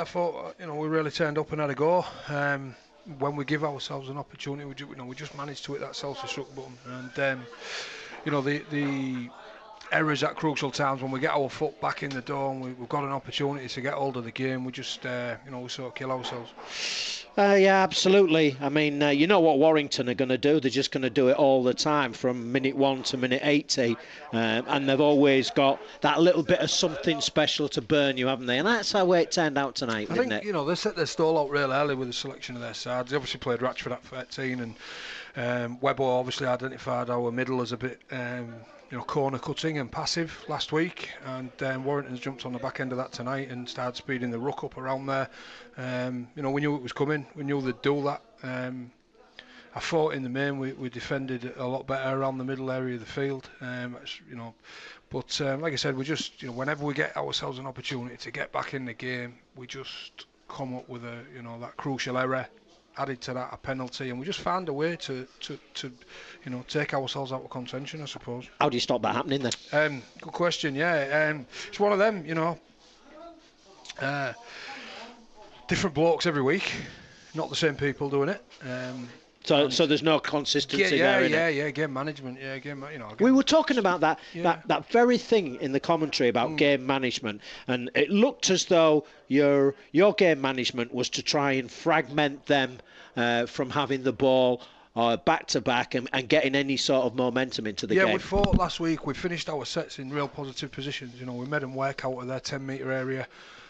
I thought we really turned up and had a go. When we give ourselves an opportunity, we just managed to hit that self-destruct button, and the errors at crucial times when we get our foot back in the door and we've got an opportunity to get hold of the game, we just we sort of kill ourselves. Yeah, absolutely. I mean, you know what Warrington are going to do. They're just going to do it all the time from minute 1 to minute 80. And they've always got that little bit of something special to burn you, haven't they? And that's how it turned out tonight, didn't it? They set their stall out real early with the selection of their sides. They obviously played Ratchford at 13, and Webber obviously identified our middle as a bit corner cutting and passive last week, and Warrington's jumped on the back end of that tonight and started speeding the ruck up around there. We knew it was coming. We knew they'd do that. I thought in the main we defended a lot better around the middle area of the field. But like I said, we just whenever we get ourselves an opportunity to get back in the game, we just come up with that crucial error. Added to that a penalty, and we just found a way to take ourselves out of contention, I suppose. How do you stop that happening then? Good question. Yeah, it's one of them. Different blokes every week, not the same people doing it. So there's no consistency there. Yeah, game management. Yeah, we were talking about that very thing in the commentary about game management, and it looked as though your game management was to try and fragment them from having the ball back to back and getting any sort of momentum into the game. Yeah, we fought last week. We finished our sets in real positive positions. We made them work out of their 10-metre area.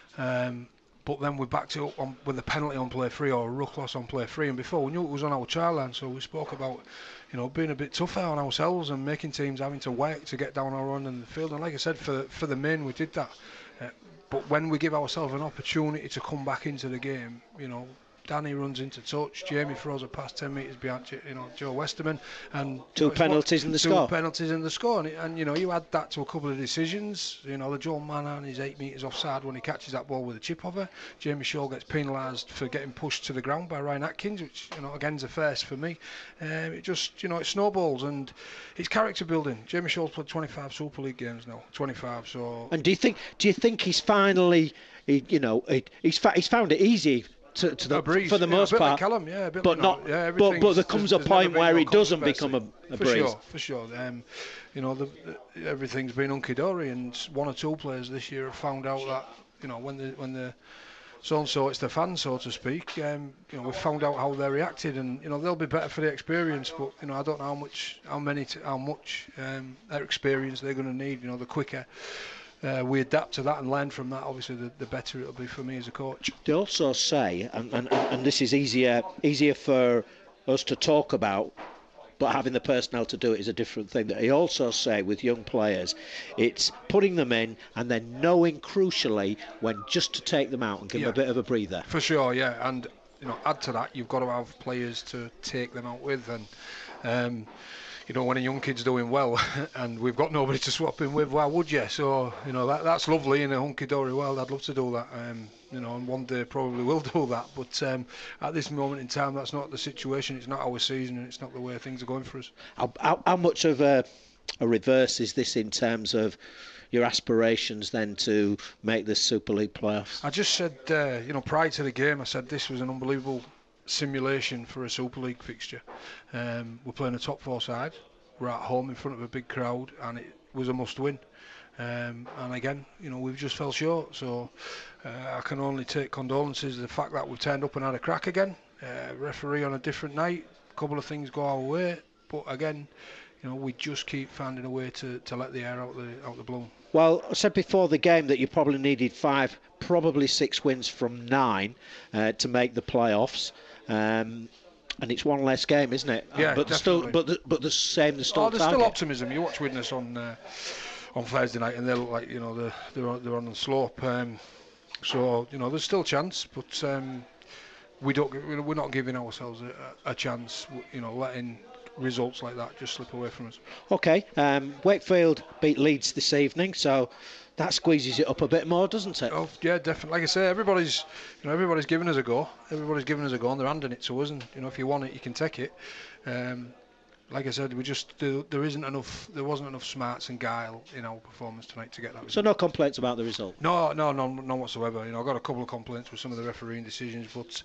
But then we backed it up with a penalty on play 3 or a ruck loss on play 3, and before we knew it was on our try line, so we spoke about being a bit tougher on ourselves and making teams having to work to get down our run in the field. And like I said, for the main we did that. But when we give ourselves an opportunity to come back into the game, Danny runs into touch, Jamie throws a pass 10 metres behind Joe Westerman, and two penalties in the score. And you add that to a couple of decisions. The Joel Manan is 8 metres offside when he catches that ball with a chip over. Jamie Shaw gets penalised for getting pushed to the ground by Ryan Atkins, which again's a first for me. It just it snowballs, and it's character building. Jamie Shaw's played 25 Super League games now, 25. So. And do you think he's finally he's found it easy? For the most part, like Callum, but there comes a point where it doesn't become a breeze. For sure. Everything's been hunky dory, and 1 or 2 players this year have found out that when the so-and-so, it's the fans, so to speak. We've found out how they reacted, and they'll be better for the experience. But I don't know how much their experience they're going to need. The quicker we adapt to that and learn from that, obviously the better it'll be for me as a coach. They also say, and this is easier for us to talk about, but having the personnel to do it is a different thing. That he also say with young players, it's putting them in and then knowing crucially when just to take them out and give them a bit of a breather. For sure, yeah, and add to that, you've got to have players to take them out with, and when a young kid's doing well and we've got nobody to swap him with, why would you? So, that's lovely in a hunky-dory world. I'd love to do that, and one day probably will do that. But at this moment in time, that's not the situation. It's not our season, and it's not the way things are going for us. How much of a reverse is this in terms of your aspirations then to make this Super League playoffs? I just said, prior to the game, I said this was an unbelievable simulation for a Super League fixture. We're playing a top 4 side. We're at home in front of a big crowd, and it was a must-win. And again, we've just fell short. So I can only take condolences the fact that we've turned up and had a crack again. Referee on a different night. A couple of things go our way, but again, we just keep finding a way to let the air out the balloon. Well, I said before the game that you probably needed 5, probably 6 wins from 9 to make the playoffs. And it's one less game, isn't it? Yeah, but definitely. But the same. There's still there's still optimism. You watch Widnes on Thursday night, and they look like they're on the slope. So there's still a chance, but we're not giving ourselves a chance. Letting results like that just slip away from us. Okay. Wakefield beat Leeds this evening, so that squeezes it up a bit more, doesn't it? Oh, yeah, definitely. Like I say, everybody's giving us a go. Everybody's giving us a go, and they're handing it to us. And if you want it, you can take it. like I said, there wasn't enough smarts and guile in our performance tonight to get that result. So no complaints about the result? No, none whatsoever. I got a couple of complaints with some of the refereeing decisions, but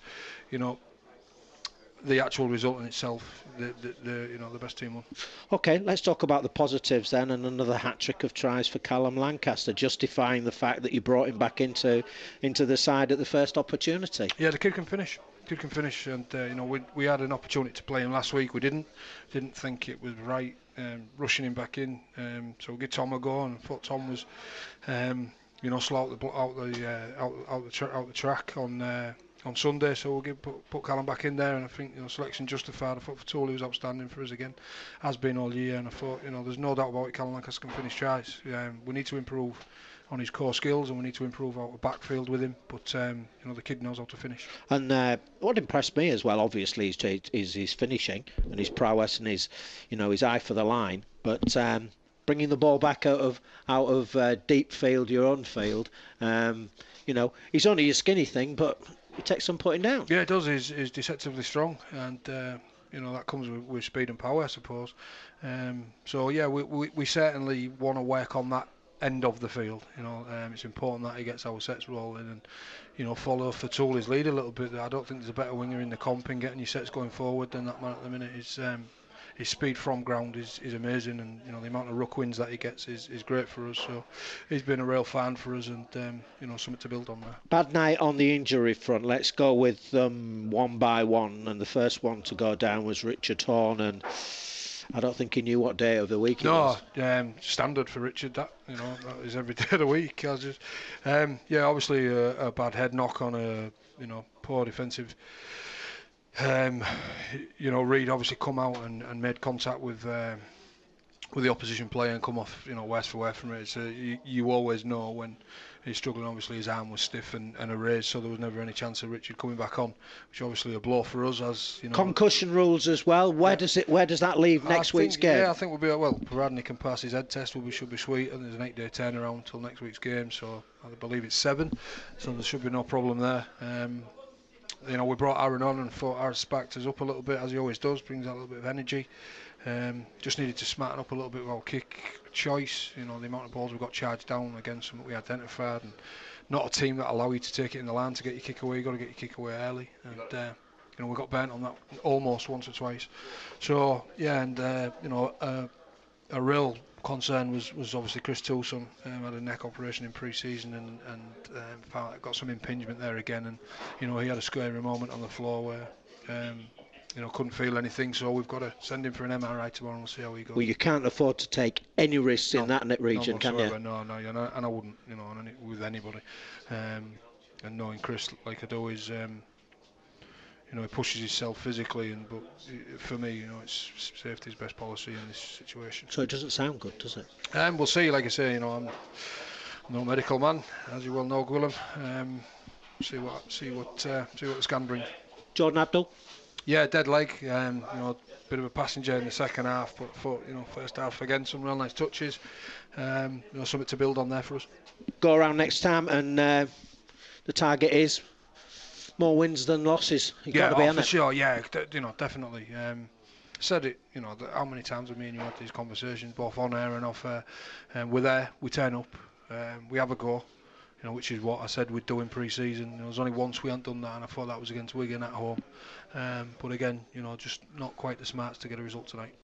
the actual result in itself, the best team won. Okay, let's talk about the positives then, and another hat-trick of tries for Callum Lancaster, justifying the fact that you brought him back into the side at the first opportunity. Yeah, the kid can finish. And we had an opportunity to play him last week. We didn't think it was right rushing him back in. So we give Tom a go, and I thought Tom was, slow out the track on Sunday. So we'll put Callum back in there, and I think selection justified. I thought Fatuli was outstanding for us again, has been all year, and I thought there's no doubt about it. Callum Lancaster can finish tries. We need to improve on his core skills, and we need to improve our backfield with him. But the kid knows how to finish. And what impressed me as well, obviously, is his finishing and his prowess and his eye for the line. But bringing the ball back out of deep field, your own field, he's only a skinny thing, but it takes some putting down. Yeah, it does. He's deceptively strong, and that comes with speed and power, I suppose. So yeah, we certainly want to work on that end of the field. It's important that he gets our sets rolling and follow Fatuli's lead a little bit. I don't think there's a better winger in the comp in getting your sets going forward than that man at the minute. His speed from ground is amazing, and the amount of ruck wins that he gets is great for us. So he's been a real fan for us, and something to build on there. Bad night on the injury front. Let's go with them one by one, and the first one to go down was Richard Horne, and I don't think he knew what day of the week it was. No, standard for Richard. That is every day of the week. Obviously a bad head knock on a poor defensive. Reid obviously come out and made contact with the opposition player and come off worse for wear from it. So you always know when he's struggling. Obviously his arm was stiff and a raise, so there was never any chance of Richard coming back on, which obviously a blow for us. As concussion rules as well. Where does that leave next week's game? Yeah, I think we'll be providing he can pass his head test. We should be sweet, and there's an 8-day turnaround until next week's game. So I believe it's 7, so there should be no problem there. We brought Aaron on and thought Aaron sparked us up a little bit, as he always does, brings out a little bit of energy. Just needed to smarten up a little bit with our kick choice. The amount of balls we got charged down against something we identified, and not a team that allow you to take it in the line to get your kick away. You got to get your kick away early, and we got burnt on that almost once or twice. So yeah, and a real concern was obviously Chris Toulson. Had a neck operation in pre-season and got some impingement there again, and he had a scary moment on the floor where couldn't feel anything, so we've got to send him for an MRI tomorrow and we'll see how he goes. Well, you can't afford to take any risks in that region, can you? No, and I wouldn't, with anybody. And knowing Chris like I do is, he pushes himself physically, but for me, it's safety's best policy in this situation. So it doesn't sound good, does it? We'll see. Like I say, I'm no medical man, as you well know, Gwilym. See what the scan brings. Jordan Abdul. Yeah, dead leg. Bit of a passenger in the second half, but first half again, some real nice touches. Something to build on there for us. Go around next time, and the target is more wins than losses. Got to be for sure. Yeah, definitely. Said it. How many times have me and you had these conversations, both on air and off air? We're there. We turn up. We have a go. Which is what I said we'd do in pre-season. There was only once we hadn't done that, and I thought that was against Wigan at home. But again, just not quite the smarts to get a result tonight.